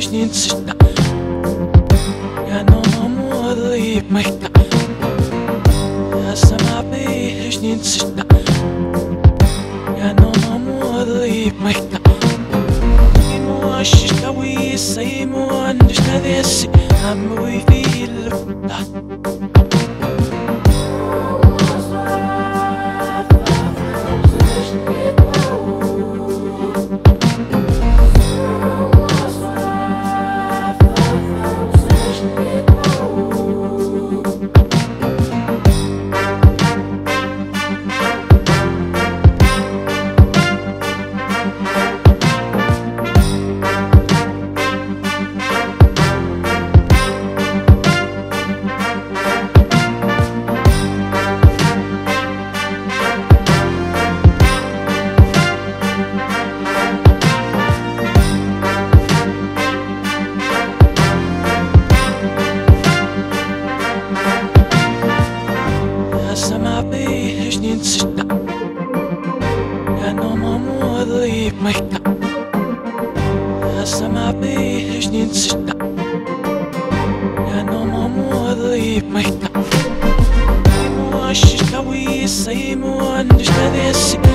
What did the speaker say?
جنين سجدة يا نوم وضيب مكة يا سما بيه جنين سجدة يا نوم وضيب مكة موشش قوي السيم وانش نذيسي عموي في الفتح سما بيه جنين سجدة يا نوم وضيب مكة يا سما بيه جنين سجدة يا نوم وضيب مكة موشش قوي السيم وانش نذيسي